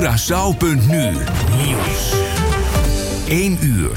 Curaçao.nu Nieuws. 1 uur.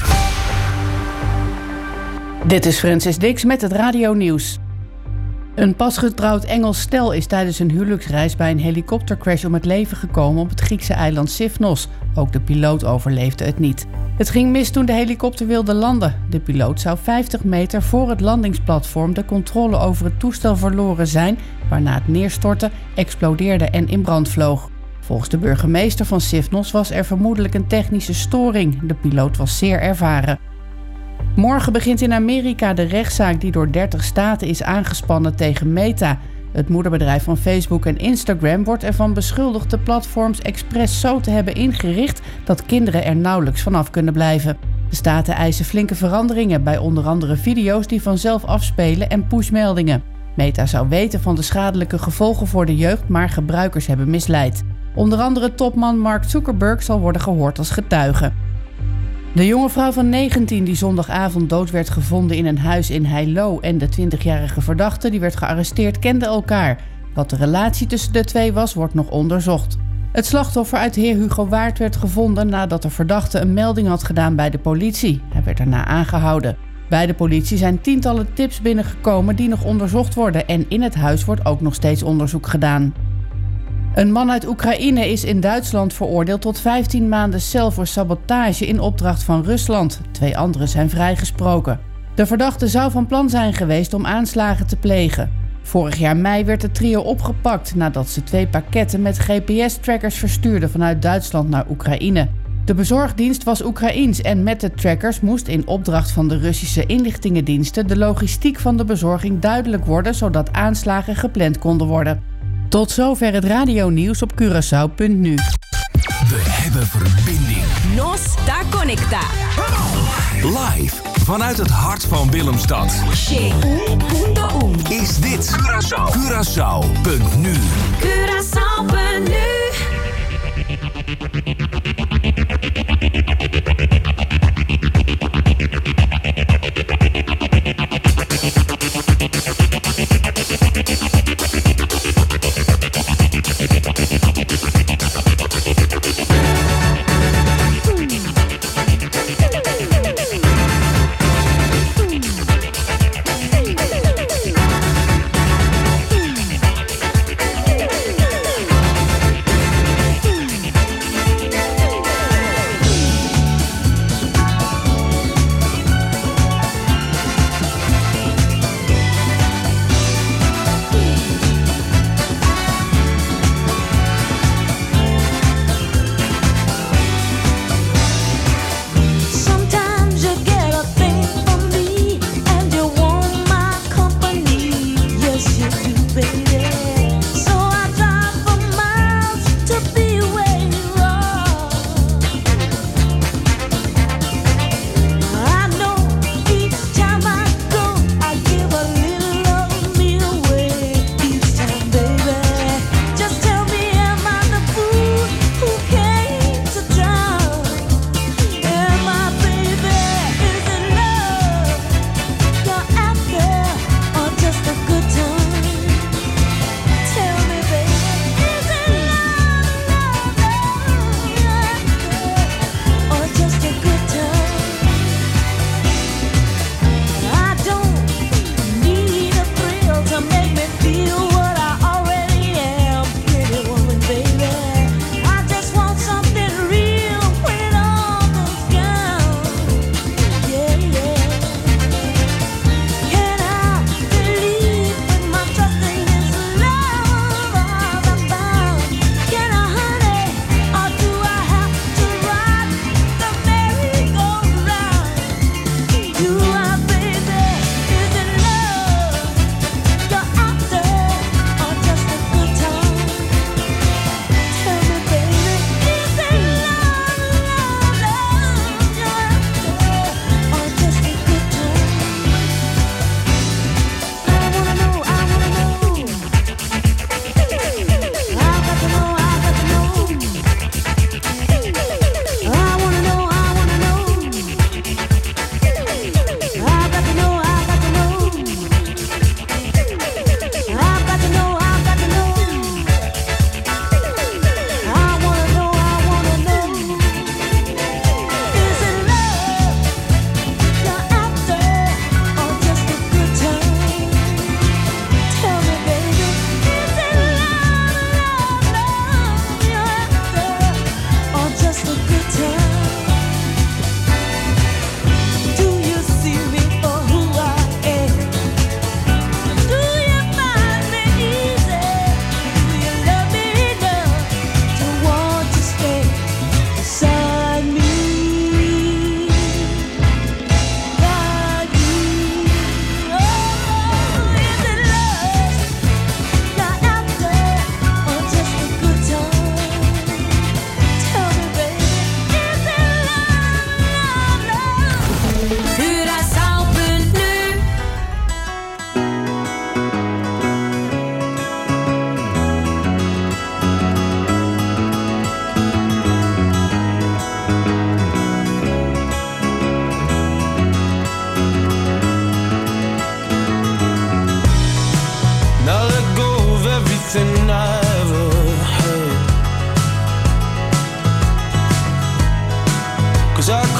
Dit is Francis Dix met het radionieuws. Een pasgetrouwd Engels stel is tijdens een huwelijksreis bij een helikoptercrash om het leven gekomen op het Griekse eiland Sifnos. Ook de piloot overleefde het niet. Het ging mis toen de helikopter wilde landen. De piloot zou 50 meter voor het landingsplatform de controle over het toestel verloren zijn, waarna het neerstortte, explodeerde en in brand vloog. Volgens de burgemeester van Sifnos was er vermoedelijk een technische storing. De piloot was zeer ervaren. Morgen begint in Amerika de rechtszaak die door 30 staten is aangespannen tegen Meta. Het moederbedrijf van Facebook en Instagram wordt ervan beschuldigd de platforms expres zo te hebben ingericht dat kinderen er nauwelijks vanaf kunnen blijven. De staten eisen flinke veranderingen bij onder andere video's die vanzelf afspelen en pushmeldingen. Meta zou weten van de schadelijke gevolgen voor de jeugd, maar gebruikers hebben misleid. Onder andere topman Mark Zuckerberg zal worden gehoord als getuige. De jonge vrouw van 19 die zondagavond dood werd gevonden in een huis in Heilo en de 20-jarige verdachte die werd gearresteerd kenden elkaar. Wat de relatie tussen de twee was, wordt nog onderzocht. Het slachtoffer uit Heer Hugo Waard werd gevonden nadat de verdachte een melding had gedaan bij de politie. Hij werd daarna aangehouden. Bij de politie zijn tientallen tips binnengekomen die nog onderzocht worden en in het huis wordt ook nog steeds onderzoek gedaan. Een man uit Oekraïne is in Duitsland veroordeeld tot 15 maanden cel voor sabotage in opdracht van Rusland. 2 anderen zijn vrijgesproken. De verdachte zou van plan zijn geweest om aanslagen te plegen. Vorig jaar mei werd het trio opgepakt nadat ze 2 pakketten met GPS-trackers verstuurden vanuit Duitsland naar Oekraïne. De bezorgdienst was Oekraïens en met de trackers moest in opdracht van de Russische inlichtingendiensten de logistiek van de bezorging duidelijk worden, zodat aanslagen gepland konden worden. Tot zover het radionieuws op Curaçao.nu. We hebben verbinding. Nos está conecta. Live vanuit het hart van Willemstad. Is dit Curaçao.nu. Curaçao.nu.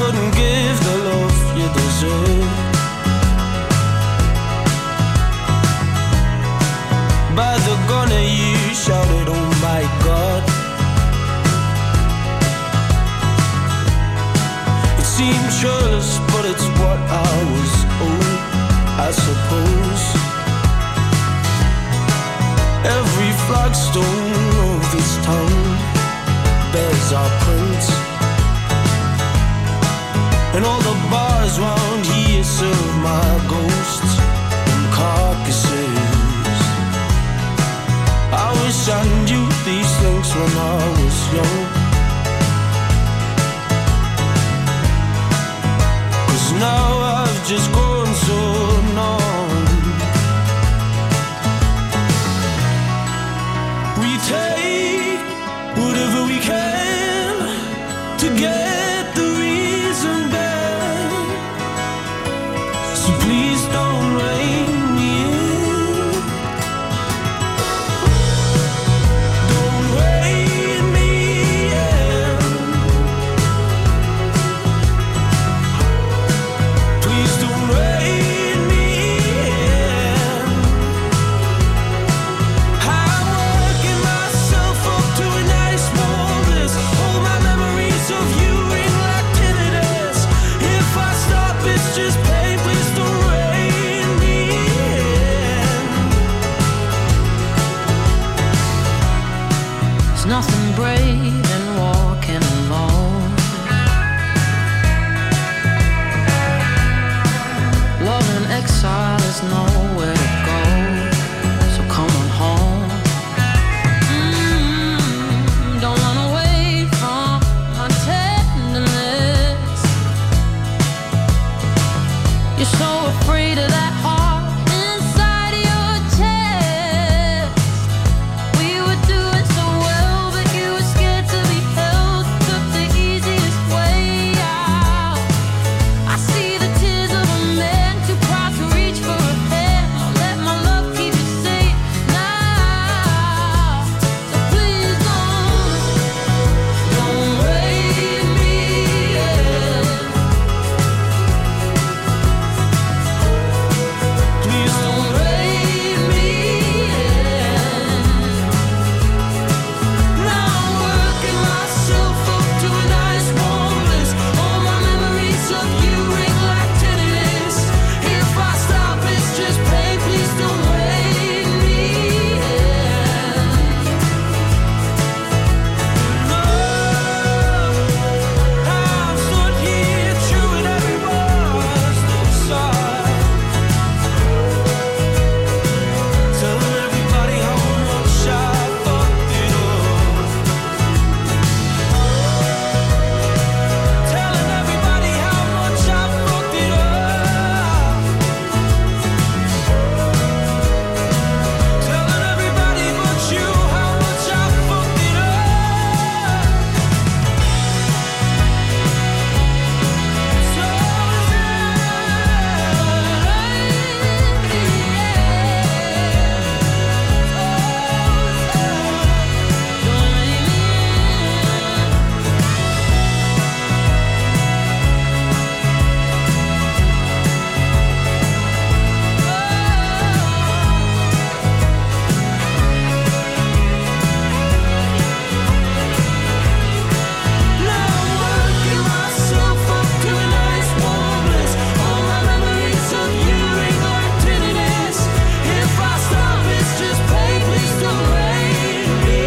couldn't give the love you deserve. By the corner you shouted, oh my God. It seemed churlish, but it's what I was owed, I suppose. Every flagstone of this town bears our prints, and all the bars round here serve my ghosts and carcasses. I wish I knew these things when I was young, 'cause now I've just grown so numb. We take whatever we can to get the reason back, so please don't rein me in. Don't rein me in. Please don't rein me in. I'm working myself up to a nice warm bliss. All my memories of you ring like tinnitus. If I stop, it's just pain. Please don't rein me in. There's nothing brave in walking alone. Love in exile is nowhere to go, so come on home. Don't run away from my tenderness. You're so afraid of that heart inside your chest. We were doing so well, but you were scared to be held. Took the easiest way out. I see the tears of a man too proud to reach for a hand. I'll let my love keep you safe now. So please don't rein me in. Please don't rein me in. Now I'm working myself up to a nice warm bliss. All my memories of you ring like tinnitus. If I stop, it's just pain. Please don't rein me in. No, I've stood here true in every word's no side, telling everybody how much I fucked it up. Telling everybody how much I fucked it up. Telling everybody but you how much I fucked it up. Now I'm working myself up to a nice warm bliss. All my memories of you ring like tinnitus. If I stop, it's just pain. Please don't rein me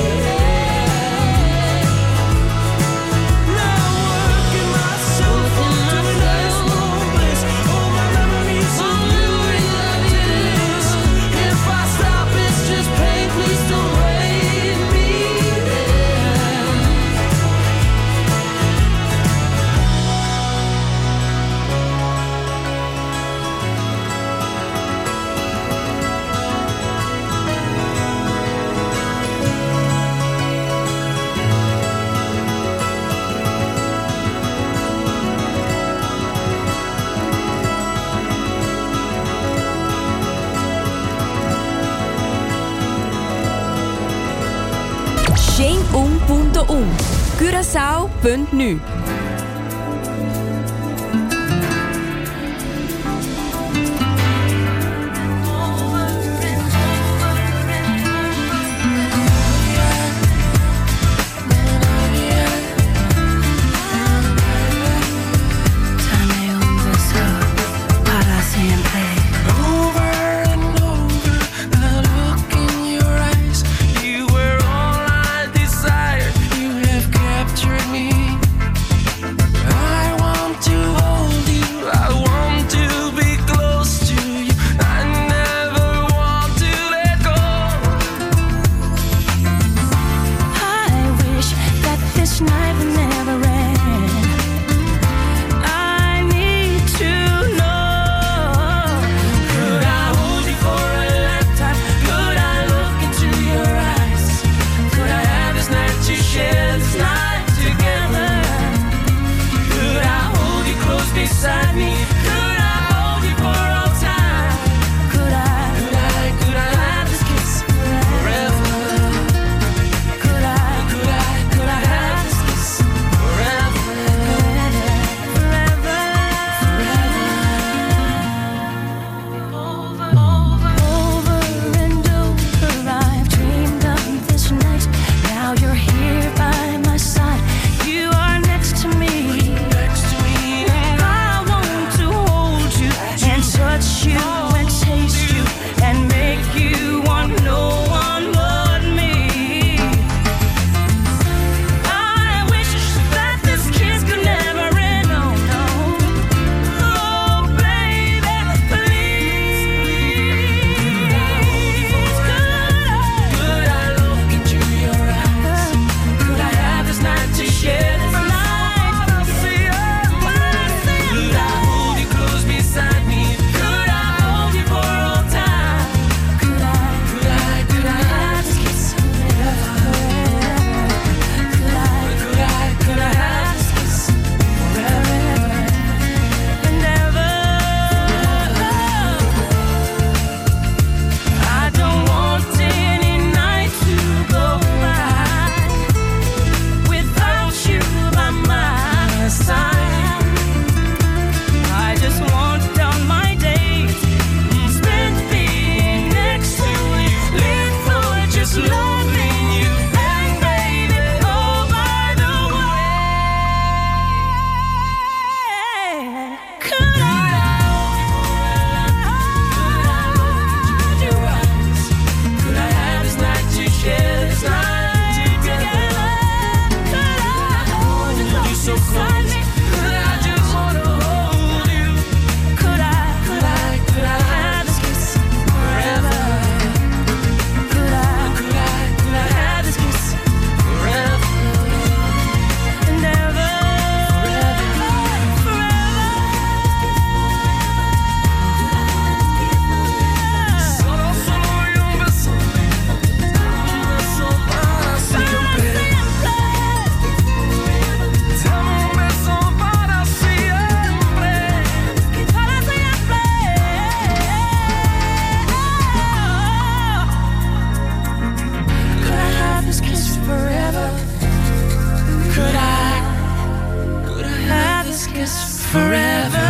in. Now I'm working myself up to a nice warm bliss. All my memories of you ring like tinnitus. If I stop, it's just pain. Please don't rein me in. Shane.1. Curaçao.nu night that never ends. I need to know. Could I hold you for a lifetime? Could I look into your eyes? Could I have this night to share this night together? Could I hold you close beside me? Could I hold you for all time? Could I have this kiss forever? Could I have this kiss forever? Forever. Over and over, I've dreamed of this night. Now you're here by my side. You are next to me. I want to hold you and touch you and taste you and make you want no one but me. I wish that this kiss could never end. Oh no, oh baby, please. Could I look into your eyes? Could I have this night to share this night? Could I hold you close beside me? Could I hold you for all time? Could I have this kiss forever? Could I have this kiss forever and ever? I don't want any night to go by without you by my side. I just want down my days spent being next to you, live for just loving you. And baby, oh by the way, could I hold your eyes? Could I have this night to share this night together? Could I hold you so close? Could I just want to hold you? Could I have this kiss forever? Could I have this kiss forever and ever? Solo y un beso, un beso para siempre. Dame un beso para siempre. Para siempre. Could I have this kiss forever? Could I have this kiss forever?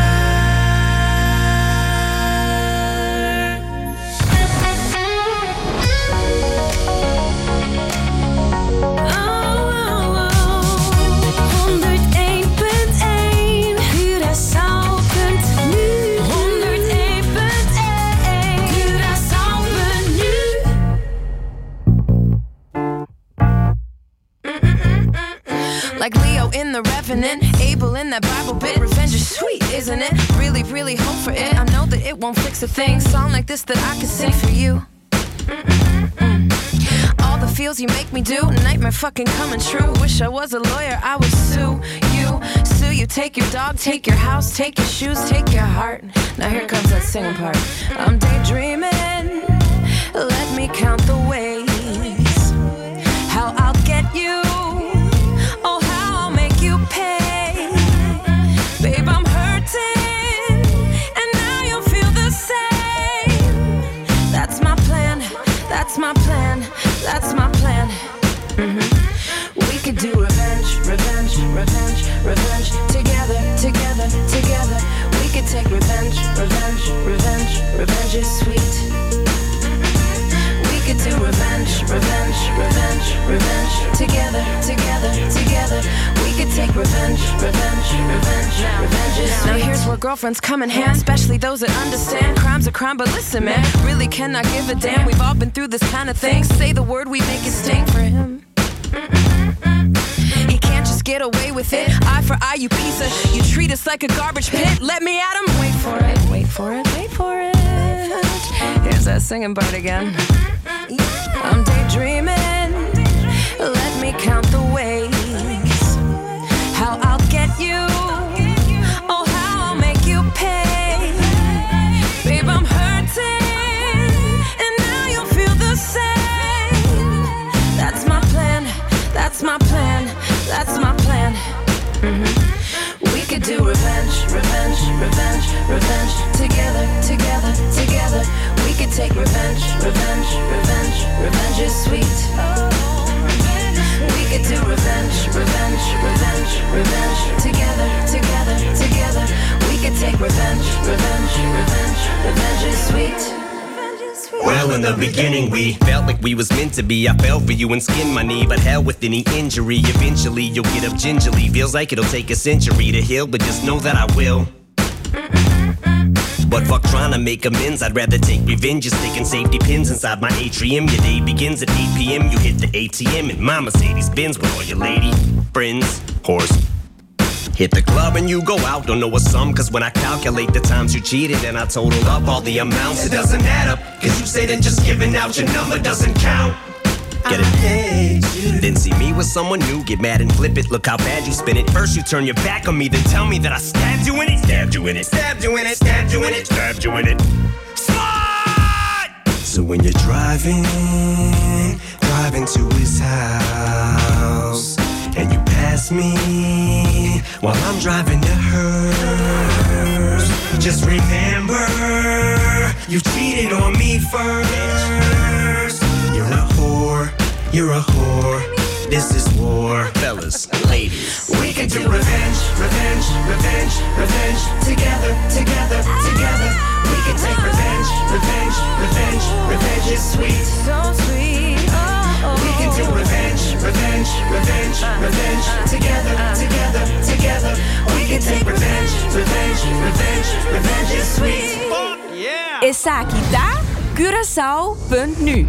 Like Leo in The Revenant, Abel in that Bible bit. Revenge is sweet, isn't it? Really, really hope for it. I know that it won't fix a thing. Song like this that I can sing for you. All the feels you make me do, nightmare fucking coming true. Wish I was a lawyer, I would sue you. Sue you, take your dog, take your house, take your shoes, take your heart. Now here comes that singing part. I'm daydreaming, let me count the ways how I'll get you. Oh, how I'll make you pay. Babe, I'm hurting, and now you'll feel the same. That's my plan, that's my plan, that's my plan. We could do revenge, revenge, revenge, revenge. Together, together, together. We could take revenge, revenge, revenge, revenge is sweet. We could do revenge, revenge, revenge, revenge. Together, together, together. We could take revenge, revenge, revenge, revenge is sweet. Now here's where girlfriends come in hand, especially those that understand. Crime's a crime, but listen, man, really cannot give a damn. We've all been through this kind of thing. Say the word, we make it sting for him. He can't just get away with it. Eye for eye, you piece of shit. You treat us like a garbage pit. Let me at him. Wait for it, wait for it, wait for it. Here's that singing part again. I'm daydreaming. Let me count the ways you. Oh, how I'll make you pay. Babe, I'm hurting, and now you'll feel the same. That's my plan, that's my plan, that's my plan. We could do revenge, revenge, revenge, revenge. Together, together, together. We could take revenge, revenge, revenge, revenge is sweet. We could do revenge, revenge, revenge, revenge. Together, together, together. We could take revenge, revenge, revenge, revenge is sweet. Well, in the beginning we felt like we was meant to be. I fell for you and skinned my knee, but hell with any injury. Eventually you'll get up gingerly. Feels like it'll take a century to heal, but just know that I will. But fuck trying to make amends, I'd rather take revenge. Just sticking safety pins inside my atrium. Your day begins at 8 p.m. You hit the ATM in my Mercedes Benz with all your lady friends, horse. Hit the club and you go out, don't know a sum. Cause when I calculate the times you cheated and I total up all the amounts, it doesn't add up. Cause you say that just giving out your number doesn't count. Get it? Then see me with someone new, get mad and flip it. Look how bad you spin it. First you turn your back on me, then tell me that I stabbed you in it. Stabbed you in it, stabbed you in it, stabbed you in it, stabbed you in it. Slide! So when you're driving to his house, and you pass me while I'm driving to hers, just remember, you cheated on me first. You're a whore, this is war. Fellas, ladies, we can do revenge, revenge, revenge, revenge. Together, together, together. We can take revenge, revenge, revenge, revenge is sweet. So sweet. We can do revenge, revenge, revenge, revenge. Together, together, together. We can take revenge, revenge, revenge, revenge is sweet. Essa aqui tá Curaçao.nu.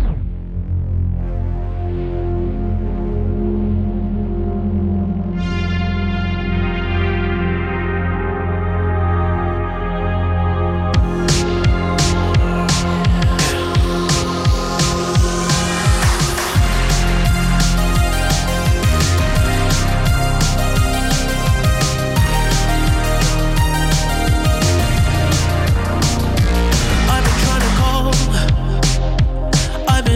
I've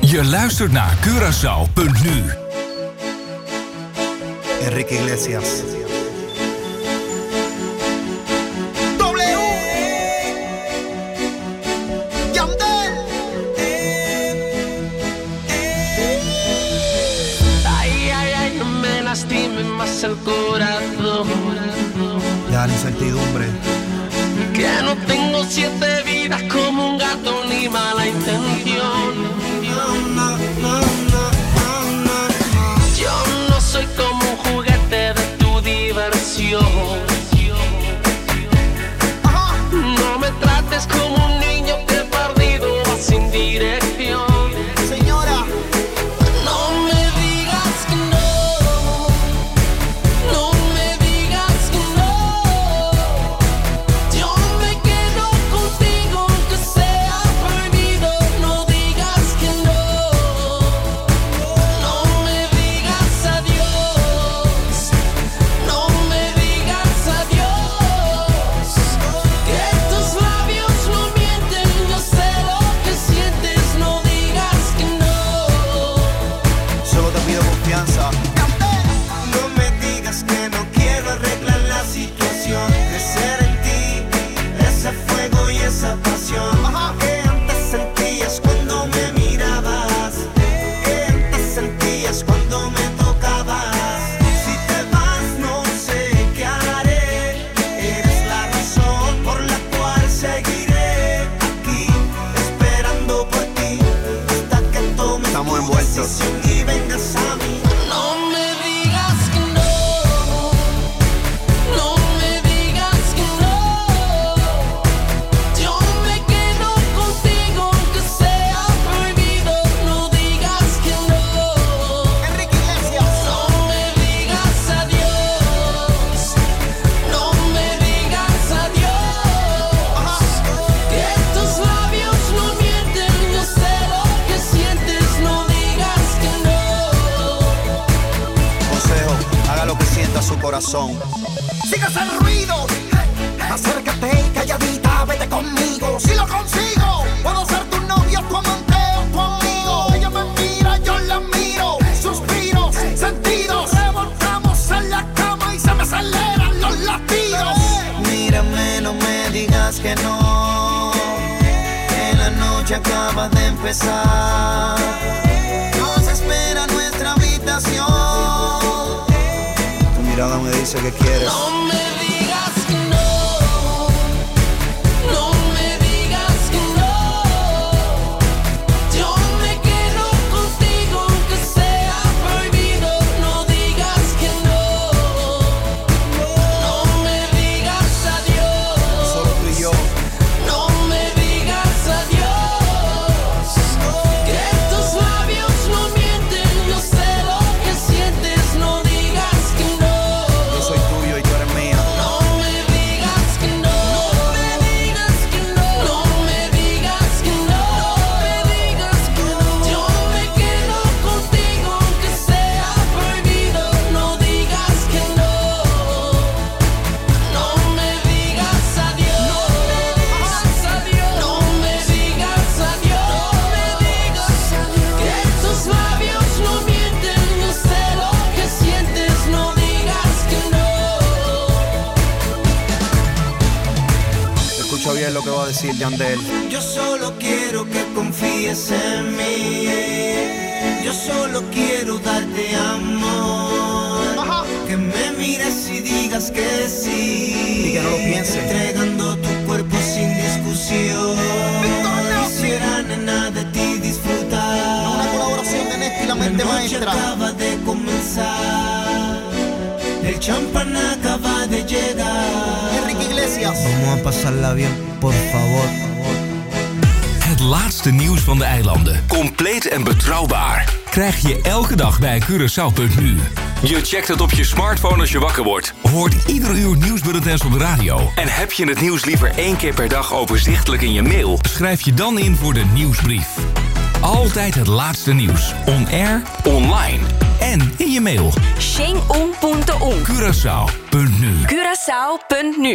Je luistert naar Curaçao.nu. Enrique Iglesias. Ay, ay, ay, no me lastime más el corazón. Ya la incertidumbre. Que no tengo 7 vidas como un gato ni mala intención. Yo no soy como un juguete de tu diversión. No me trates como un niño que perdido va sin dirección. Señora. No me digas que no. No me digas que no. Yo me quedo contigo aunque sea prohibido. No digas que no. No me digas adiós. No me digas adiós. Que tus labios no mienten. Yo sé lo que sientes. No digas que no. Solo te pido confianza. No me digas que no quiero arreglar la situación. Crecer en ti, ese fuego y esa pasión que antes sentías cuando me mirabas, que antes sentías cuando me tocabas. Si te vas no sé qué haré. Eres la razón por la cual seguiré aquí, esperando por ti hasta que tomes Estamos tu envueltos. decisión y vengas a mí. No me digas que no. No me digas que no. Yo me quedo contigo aunque sea prohibido. No digas que no. Enrique Iglesias. No me digas adiós. No me digas adiós. Que tus labios no mienten. Yo sé lo que sientes. No digas que no. Consejo, haga lo que sienta su corazón. Sigas el ruido, acércate calladita, vete conmigo. Si lo consigo, puedo ser tu novio, tu amante o tu amigo. Ella me mira, yo la miro, suspiros, sentidos. Revolcamos en la cama y se me aceleran los latidos. Mírame, no me digas que no, que la noche acaba de empezar. Nos espera nuestra habitación. Tu mirada me dice que quieres. No me digas que no. No me digas que no. Yo me quedo contigo aunque sea prohibido. No digas que no. No me digas adiós. Solo tú y yo. No me digas adiós. Que tus labios no mienten. Yo sé lo que sientes. No digas que no. Yo soy tuyo y tú eres mía. No me digas que no. No me digas que no. No me digas que no. No me digas que no. Yo me quedo contigo aunque sea prohibido. No digas que no. No me digas adiós. No me digas adiós. No me digas adiós. No me digas adiós. Que tus labios no mienten. Yo sé lo que sientes. No digas que no. Escucha bien lo que va a decir Yandel. Yo solo quiero que confíes en mí. Yo solo quiero darte amor. Que me mires y digas que sí. Y que no lo pienses. Entregando tu cuerpo sin discusión. Quisiera, nena, de ti disfrutar. Una colaboración de Néstor y la mente noche maestra. acaba de comenzar. El champán acaba de llegar. Enrique Iglesias. Vamos a pasarla bien, por favor. Het laatste nieuws van de eilanden. Compleet en betrouwbaar. Krijg je elke dag bij Curaçao.nu. Je checkt het op je smartphone als je wakker wordt. Hoort ieder uur nieuwsbulletins op de radio. En heb je het nieuws liever 1 keer per dag overzichtelijk in je mail? Schrijf je dan in voor de nieuwsbrief. Altijd het laatste nieuws. On air, online en in je mail. Xing1.1 Curaçao.nu. Curaçao.nu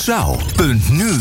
Curaçao.nu.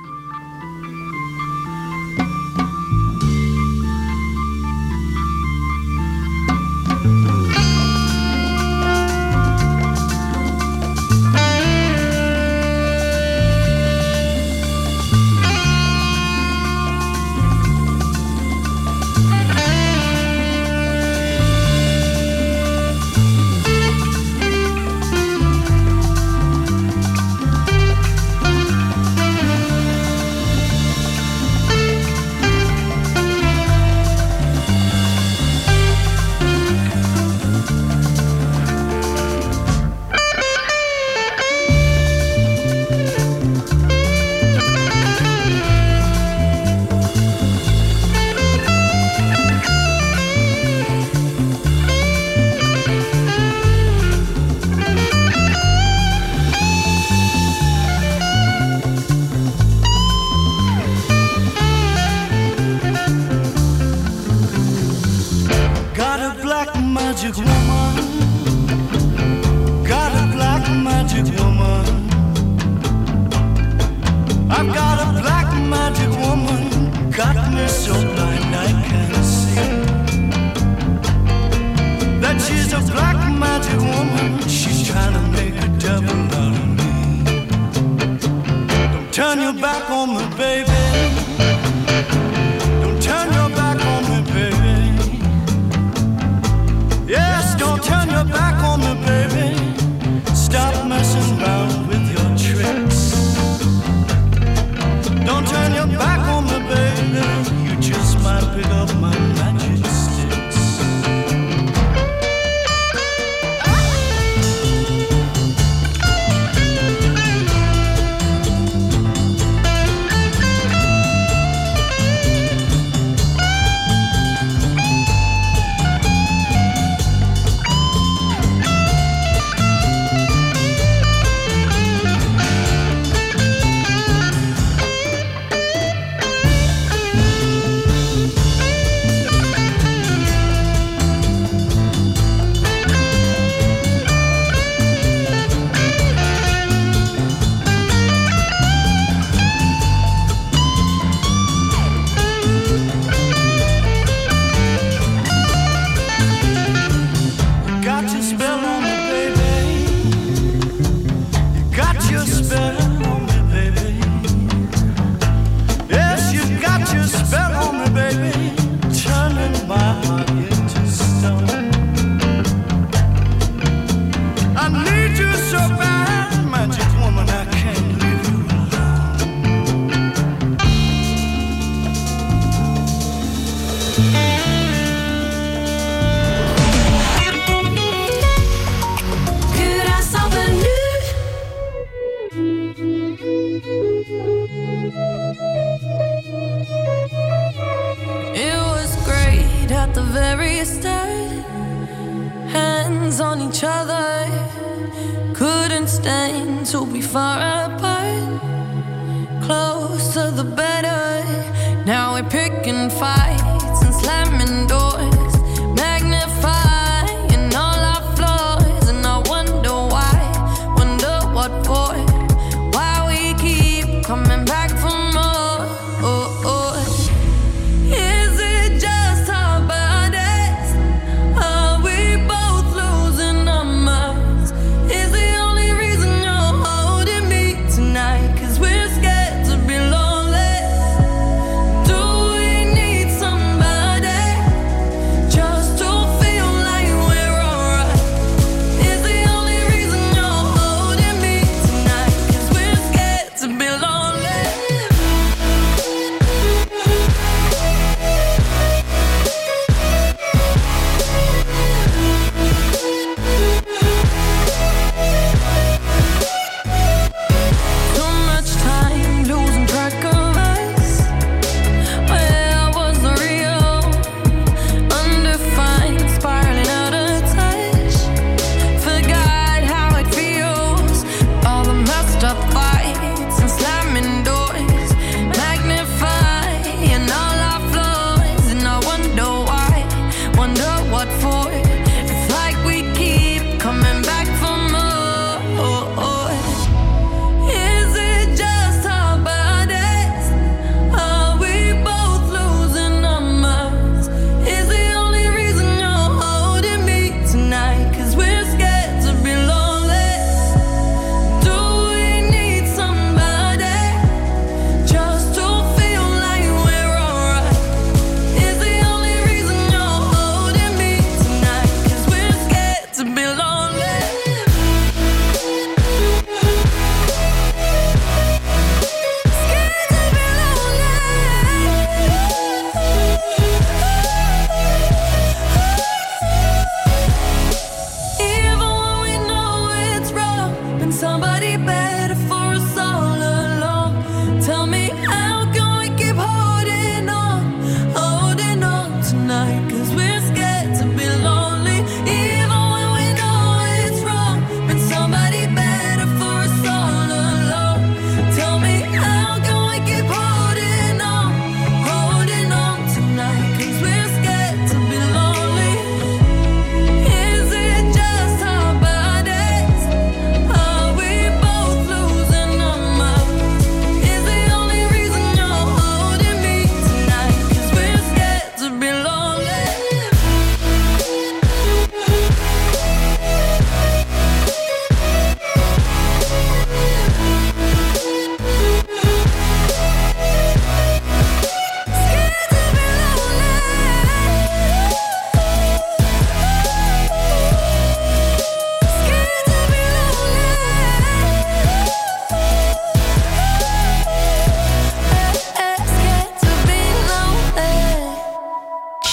Got a black magic woman. Got a black magic woman. I've got a black magic woman. Got me so blind I can't see that she's a black magic woman. She's trying to make a devil out of me. Don't turn your back on me, baby. Don't turn your back on me, baby. Yes, don't turn your back on me, baby. Stop messing around with your tricks. Don't turn your back on me, baby. You just might pick up my magic sticks. Hands on each other, couldn't stand to be far apart. Closer the better. Now we're picking fights and slamming doors, magnifying all our flaws. And I wonder why, wonder what for, why we keep coming back for more. Is it just our bodies? Are we both losing our minds? Is the only reason you're holding me tonight 'cause we're scared to be lonely?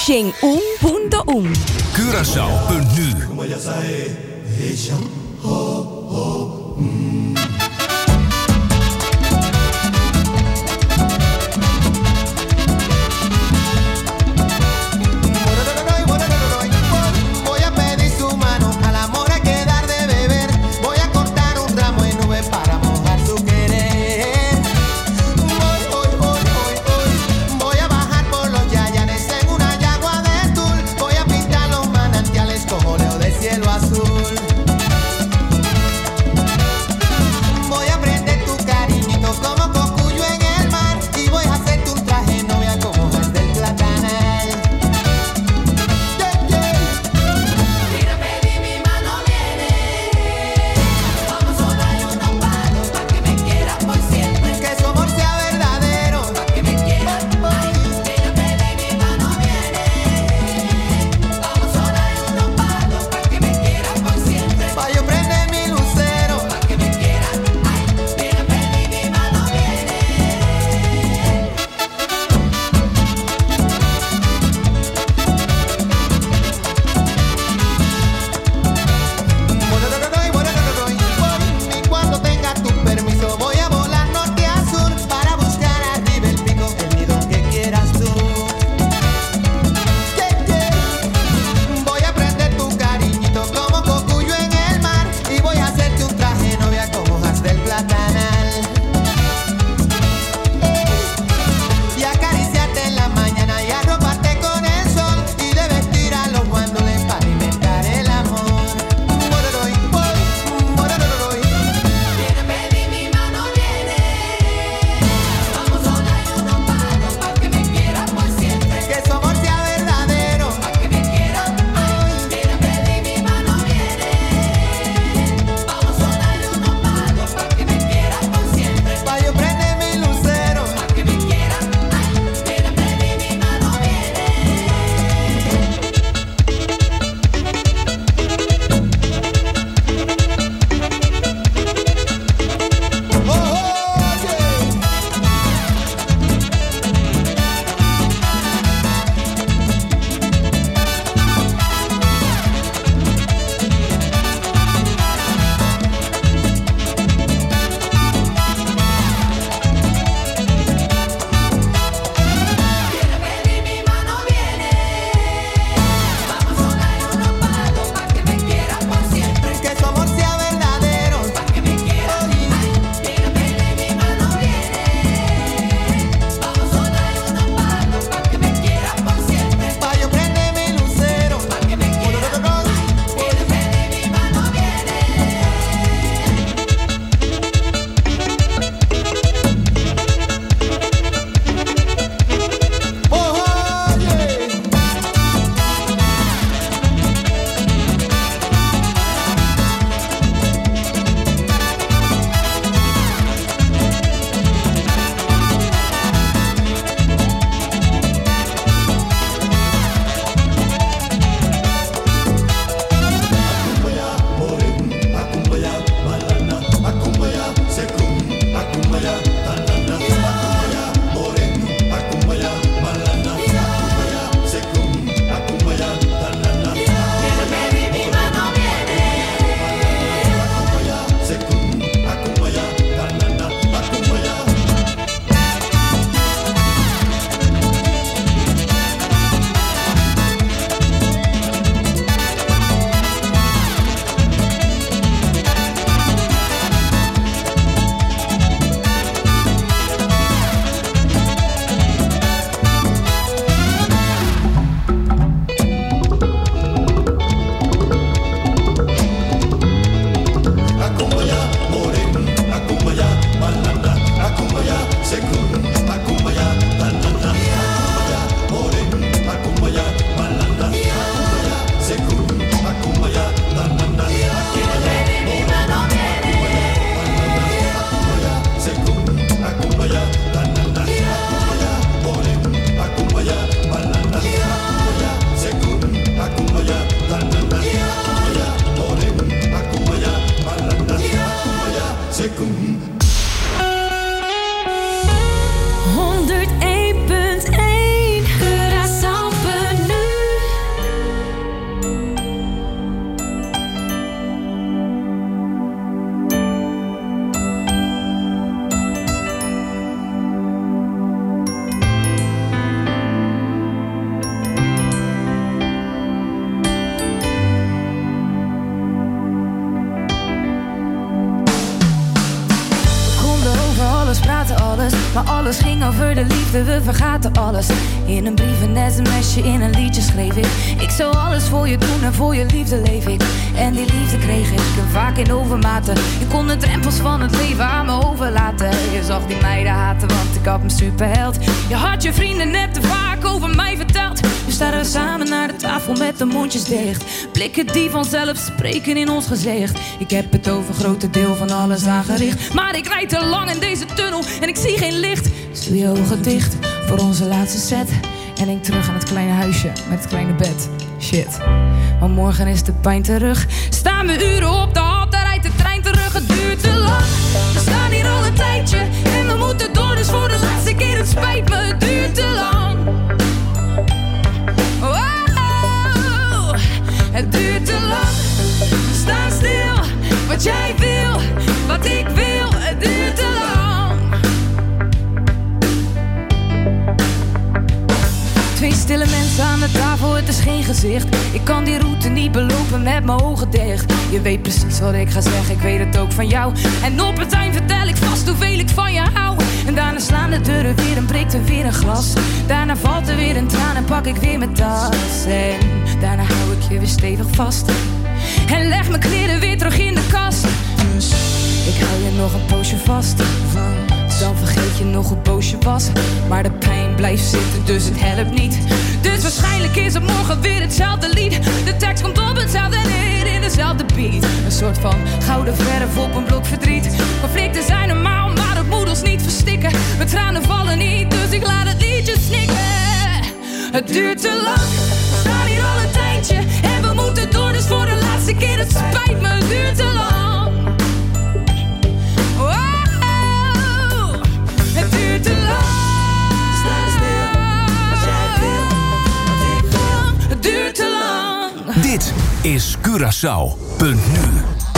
Sing1.1 Curaçao.nu. Voy a pedir su mano, al amor hay que dar de beber. Voy a cortar un ramo de nubes para mojar su querer. Voy a bajar por los yayanes en una yagua de tul. Voy a pintar los manantiales como leo de cielo azul. Alles ging over de liefde, we vergaten alles. In een brief, een sms'je, in een liedje schreef ik. Ik zou alles voor je doen en voor je liefde leef ik. En die liefde kreeg ik vaak in overmaten. Je kon de drempels van het leven aan me overlaten. Je zag die meiden haten, want ik had me superheld. Je had je vrienden net te vaak over mij verteld. We staan samen naar de tafel met de mondjes dicht. Blikken die vanzelf spreken in ons gezicht. Ik heb het over grote deel van alles aangericht. Maar ik rijd te lang in deze tunnel en ik zie geen licht. Dus doe je ogen dicht voor onze laatste set. En denk terug aan het kleine huisje met het kleine bed. Shit, want morgen is de pijn terug. Staan we uren op de hal, daar rijdt de trein terug. Het duurt te lang, we staan hier al een tijdje. En we moeten door, dus voor de laatste keer, het spijt me. Het duurt te lang. Oh, het duurt te lang. We staan stil, wat jij wil, wat ik wil. Het duurt te lang. Twee stille mensen aan de tafel, het is geen gezicht. Ik kan die route niet belopen met mijn ogen dicht. Je weet precies wat ik ga zeggen, ik weet het ook van jou. En op het eind vertel ik vast hoeveel ik van je hou. En daarna slaan de deuren weer en breekt er weer een glas. Daarna valt er weer een traan en pak ik weer mijn tas. En daarna hou ik je weer stevig vast. En leg mijn kleren weer terug in de kast. Dus ik hou je nog een poosje vast. Dan vergeet je nog hoe boos je was. Maar de pijn blijft zitten, dus het helpt niet. Dus waarschijnlijk is het morgen weer hetzelfde lied. De tekst komt op hetzelfde neer in dezelfde beat. Een soort van gouden verf op een blok verdriet. Conflicten zijn normaal, maar het moet ons niet verstikken. Mijn tranen vallen niet, dus ik laat het liedje snikken. Het duurt te lang, we staan hier al een tijdje. En we moeten door, dus voor de laatste keer, het spijt me. Het duurt te lang. Het duurt te lang. Sta stil, wat jij wil, wat ik wil. Het duurt te lang. Dit is Curaçao.nu.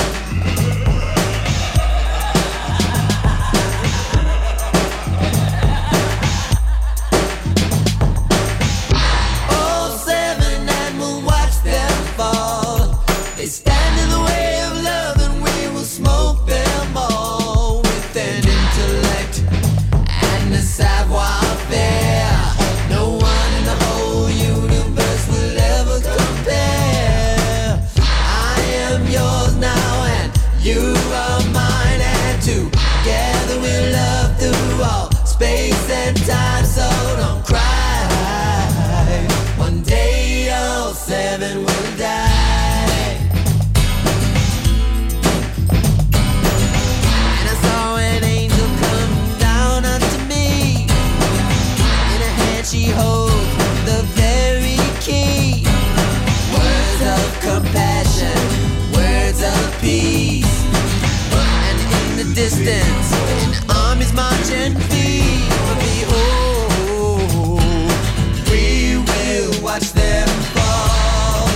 Distance, and armies marching feet. Behold, we will watch them fall.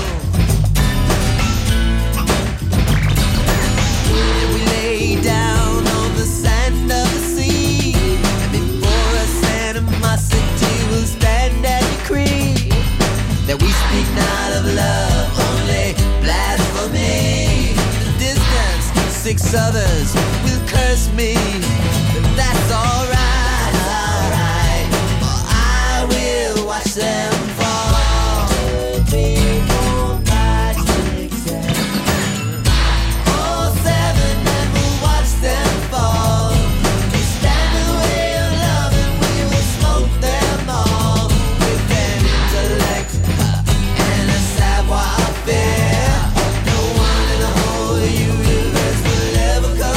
And we lay down on the sand of the sea, and before us animosity will stand and decree that we speak not of love, only blasphemy. The distance, 6 others will curse me, but that's alright, alright. For I will watch them fall. 2, 3, 4, 5, 6, 7. All 7, and we'll watch them fall. They stand in the way of love, and we will smoke them all with an intellect and a savoir-faire. No one in the whole universe will ever come.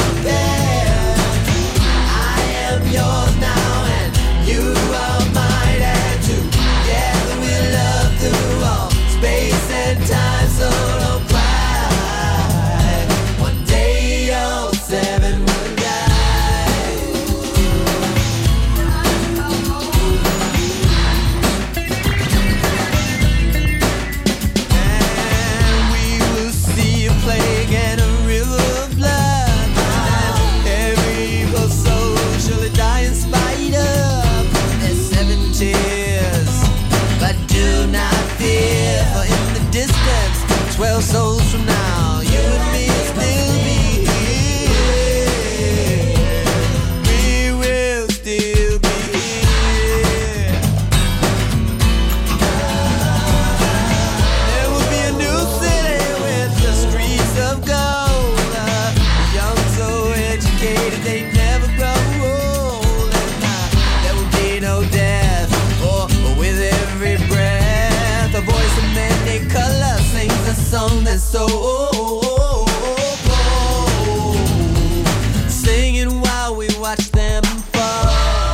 no death. For with every breath, the voice of many colors sings a song that's so cold. Singing while we watch them fall.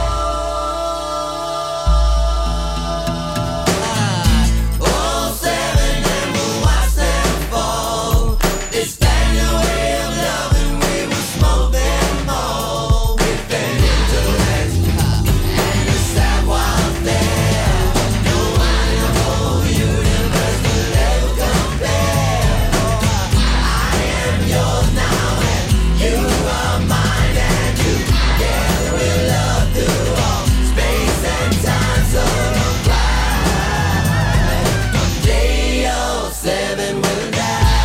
All seven and we'll watch them fall. They stand in the way of love and we will smoke them all. With their intellect and the sad wild there. No one in the whole universe will ever compare. I am yours now and you are mine, and together we'll love through all space and time. So don't cry. One day all seven will die.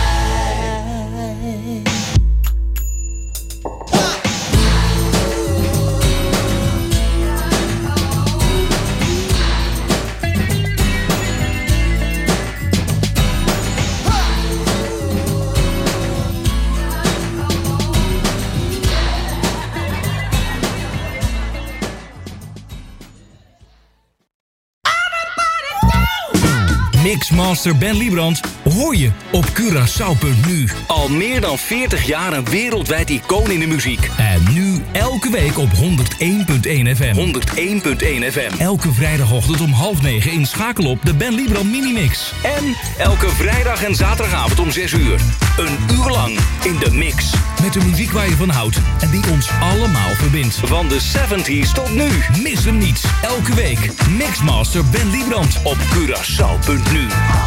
Mixmaster Ben Liebrand hoor je op Curaçao.nu. Al meer dan 40 jaar een wereldwijd icoon in de muziek. En nu elke week op 101.1 FM. 101.1 FM. Elke vrijdagochtend om 8:30 inschakel op de Ben Liebrand Minimix. En elke vrijdag en zaterdagavond om 6 uur. Een uur lang in de mix. Met de muziek waar je van houdt en die ons allemaal verbindt. Van de 70s tot nu. Mis hem niet. Elke week Mixmaster Ben Liebrand op Curaçao.nu.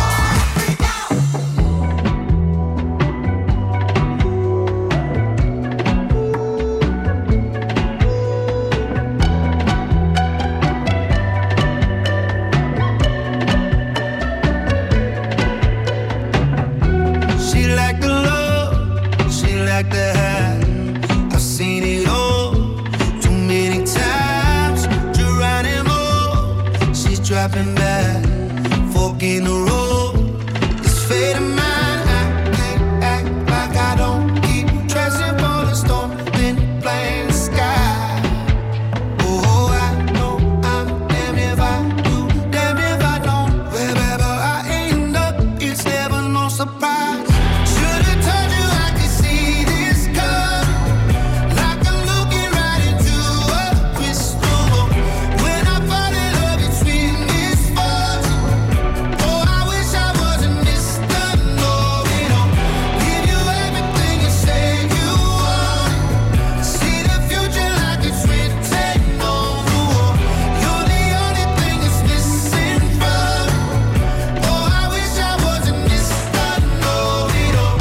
She like the love, she like the high. I've seen it all too many times. Geronimo, she's dropping back, fork in the road. This fate of mine, I can't act like I don't keep dressing for the storm, then plain sky. Oh, I know I'm damned if I do, damned if I don't. Wherever I end up, it's never no surprise. Should've told you I could see this coming, like I'm looking right into a crystal ball. When I fall in love, it's sweet misfortune. Oh, I wish I wasn't Mr. Know-it-all. Give you everything you say you want. See the future like it's written on the wall. You're the only thing that's missing from me. Oh, I wish I wasn't Mr. Know-it-all.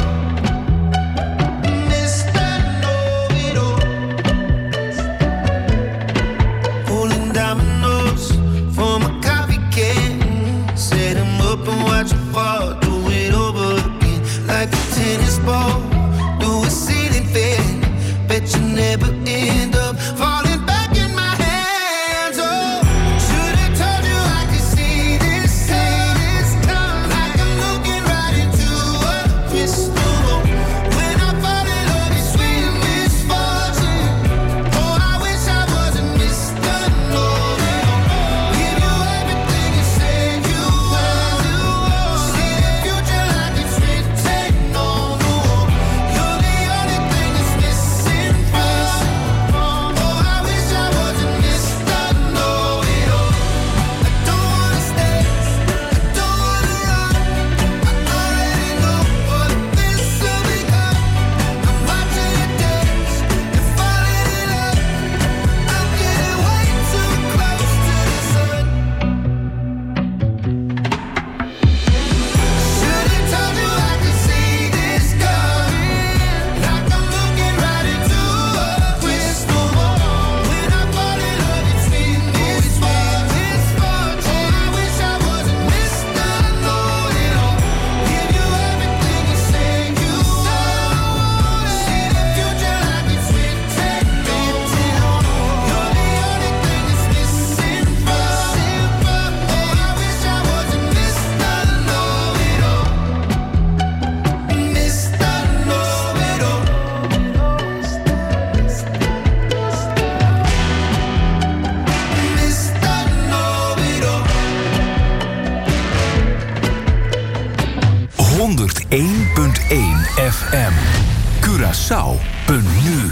Mr. Know-it-all. Pulling dominoes from a coffee can. Set 'em up and watch 'em fall. Do it over again like a tennis ball. Do a ceiling fan. Bet you never end up falling back in my hands. Oh, should've told you I could see this coming, like I'm looking right into a crystal ball. When I fall in love, it's sweet misfortune. Oh, I wish I wasn't Mr. Know-it-all. Give you everything you say you want. See the future like it's written on the wall. You're the only thing that's missing from me. Oh, I FM. Curaçao.nu.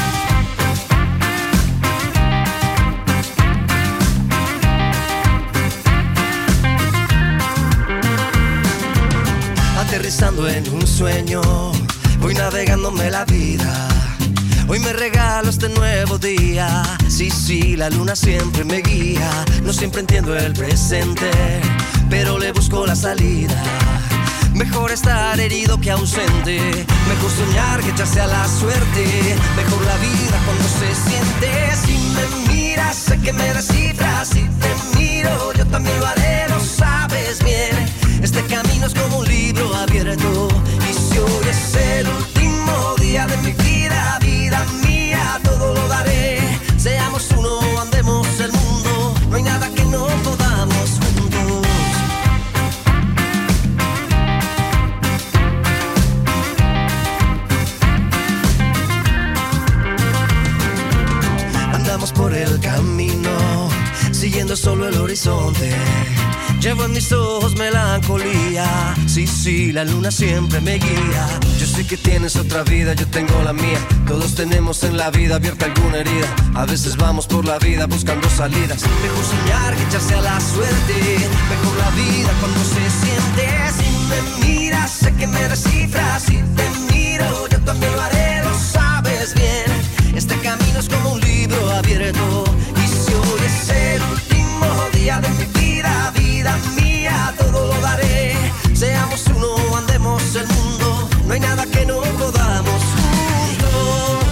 Aterrizando en un sueño, voy navegándome la vida. Hoy me regalo este nuevo día. Sí, la luna siempre me guía. No siempre entiendo el presente, pero le busco la salida. Mejor estar herido que ausente. Mejor soñar que echarse a la suerte. Mejor la vida cuando se siente. Si me miras, sé que me descifras. Si te miro, yo también lo haré, lo sabes bien. Este camino es como un libro abierto. Y si hoy es el último día de mi vida, vida mía, todo lo daré. Seamos uno, andemos el mundo. No hay nada que no podamos juntos. Andamos por el camino, siguiendo solo el horizonte. Llevo en mis ojos melancolía. Sí, la luna siempre me guía. Yo sé que tienes otra vida, yo tengo la mía. Todos tenemos en la vida abierta alguna herida. A veces vamos por la vida buscando salidas. Mejor soñar que echarse a la suerte. Mejor la vida cuando se siente. Si me miras, sé que me descifras. Si te miro, yo también lo haré, lo sabes bien. Este camino es como un libro abierto. Y si hoy es el último día de mi vida, vida mía, todo lo daré. Seamos uno, andemos el mundo. No hay nada que no podamos juntos.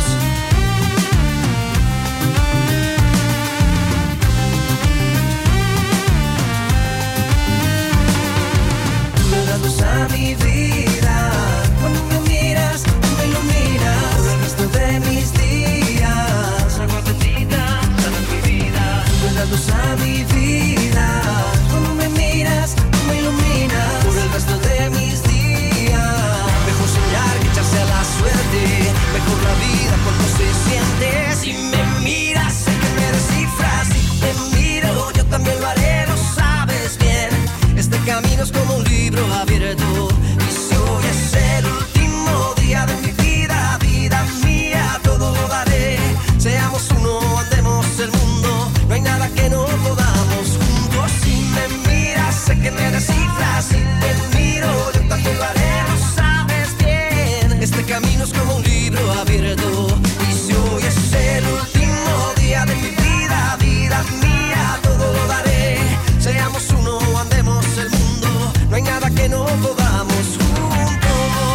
Tú le das luz a mi vida. Cuando me miras, me iluminas. Por el resto de mis días, agua bendita, sana mi vida. Tú le das luz a mi vida. Cuando me miras, me iluminas. Por el resto de mis días. Mejor soñar que echarse a la suerte. Mejor la vida cuando se siente. Si me miras, sé que me descifras. Si te miro, yo también lo haré, lo sabes bien. Este camino es como un libro abierto. Y si hoy es el último día de mi vida, vida mía, todo lo daré. Seamos uno, andemos el mundo. No hay nada que no podamos juntos. Si me miras, sé que me descifras. Si te miro, yo también lo haré, lo sabes bien. Este camino es como un libro abierto. Y si hoy es el último día de mi vida, vida mía, todo lo daré. Seamos uno, andemos el mundo. No hay nada que no podamos juntos.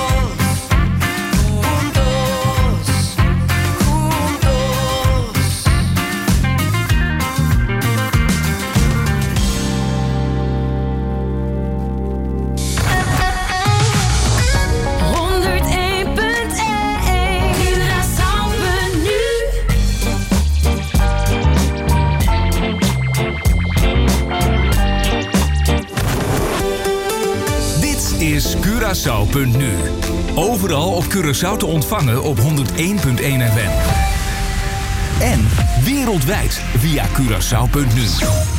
Juntos, juntos. 101.1 Curaçao.nu. Dit is Curaçao.nu. Overal op Curaçao te ontvangen op 101.1 FM. En wereldwijd via Curaçao.nu.